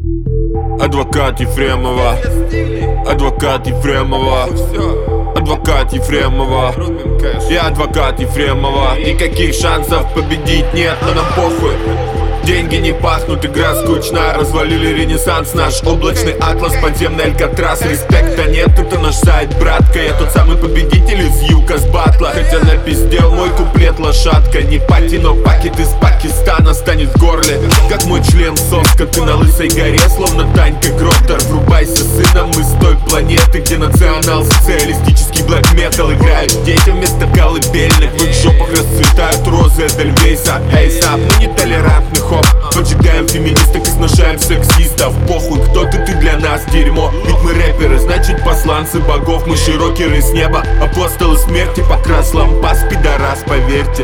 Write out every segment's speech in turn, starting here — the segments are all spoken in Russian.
Адвокат Ефремова, адвокат Ефремова, адвокат Ефремова. Я адвокат Ефремова. Никаких шансов победить нет, но нам похуй. Деньги не пахнут, игра скучна. Развалили ренессанс, наш облачный атлас, подземный алькатрас. Респекта нет, это наш сайт, братка. Я тот самый победитель из Юкас батла. Хотя напиздел мой куплет лошадка. Не пати, но пакет из Пакистана станет в горле, как мой член соска. Ты на лысой горе, словно Танька Гроттер. Врубайся, сыном, мы с той планеты, где национал-социалистический блэк-метал играют детям вместо колыбельных. В их жопах расцветают розы Эдельвейса. Эй, сап, мы нетолерантны, хоп. Поджигаем феминисток и сношаем сексистов. Похуй, кто ты для нас, дерьмо. Ведь мы рэперы, значит посланцы богов. Мы широкеры с неба, апостолы смерти. Покрас лампас, пидорас, поверьте.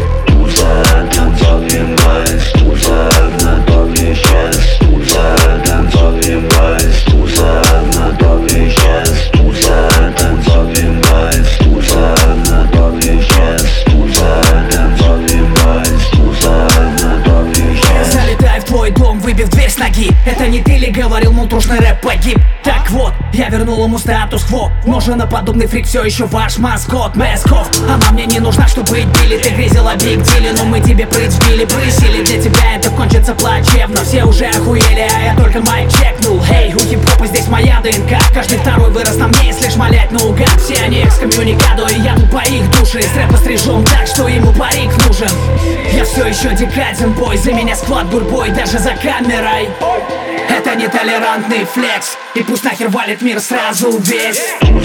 Выбив дверь с ноги. Это не ты ли говорил, мол, трушный рэп погиб? Так вот, я вернул ему статус-кво. Но женоподобный фрик все еще ваш маскот Мэсков. Она мне не нужна, чтобы били. Ты грезила биг диле, но мы тебе прыцбили, брысили. Для тебя это кончится плачевно. Все уже охуели, а я только майк чекнул. Эй, у хип-хопа здесь моя ДНК. Каждый второй вырос на мне, если шмалять наугад. Все они экскоммуникадо, и я тут по их душе. С рэпа стрижем так, что ему парик нужен. Я все еще декаден, бой. За меня склад дурбой, даже за камерой. Это нетолерантный флекс. И пусть нахер валит мир сразу весь.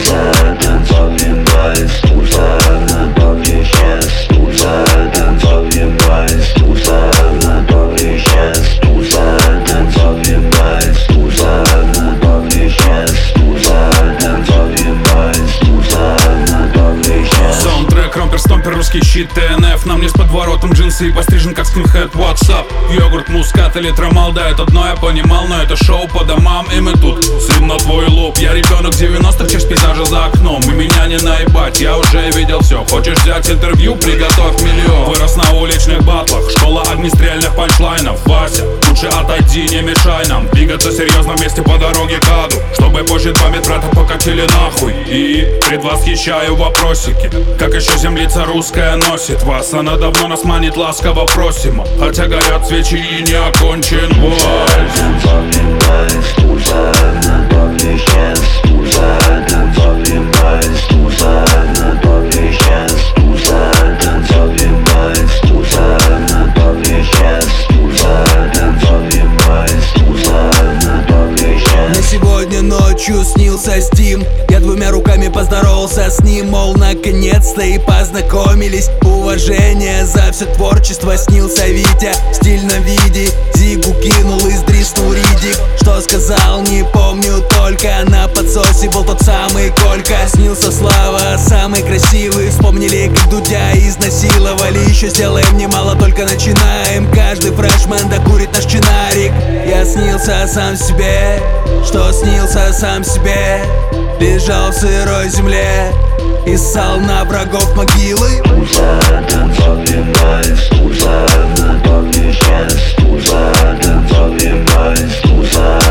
Стомпер, русский щит, ТНФ. На мне с подворотом джинсы и пострижен как скинхед. WhatsApp, йогурт, мускат или трамал. Да, это дно я понимал, но это шоу по домам. И мы тут, сын на твой лоб. Я ребенок 90-х, часть пейзажа за окном. И меня не наебать, я уже видел все. Хочешь взять интервью, приготовь миллион. Вырос на уличных батлах, школа огнестрельных панчлайнов. Вася, лучше отойди, не мешай нам двигаться серьезно вместе по дороге к аду, чтобы позже 2 медбрата покатили нахуй. И предвосхищаю вопросики, как еще землица русская носит вас. Она давно нас манит, ласково просим. Хотя горят свечи и не окончен бой. Мне сегодня ночью снился Стим. Я 2 руками поздоровался с ним, мол, наконец-то и познакомились. Уважение за все творчество. Снился Витя в стильном виде. Зигу кинул и сдриснул Ридик. Что сказал, не помню, только на подсосе был тот самый Колька. Снился Слава, самый красивый. Вспомнили, как Дудя изнасиловали. Еще сделаем немало, только начинаем. Каждый фрешмен докурит наш чинарик. Я снился сам себе, что снился сам себе. Лежал в сырой земле и ссал на врагов могилы. Tusa,